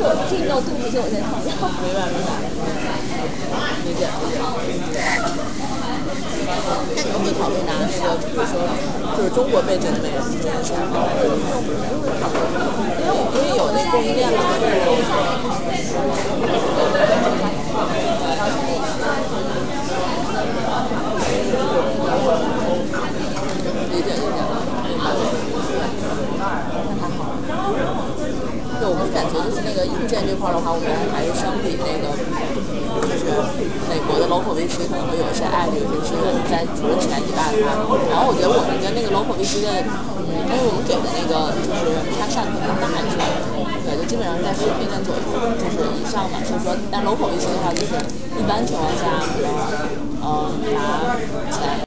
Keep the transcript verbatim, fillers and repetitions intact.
我进到肚子就我在创造。 明白明白，理解理解。那你会考虑拿那个，比如说就是中国背景的美人这件事吗？因为有那供应链嘛，理解理解，明白。那还好。对，我们感觉就是那个硬件这块的话，我们还是相比那个就是美国的 local V C 可能会有一些 edge，有些是在除了前几代的话，然后我觉得我们跟那个 local V C 的，嗯，因为我们给的那个就是 tax shot 可能大一些，对，就基本上在十 million 左右，就是以上嘛。所以说，但 local V C 的话，就是一般情况下，呃，拿钱。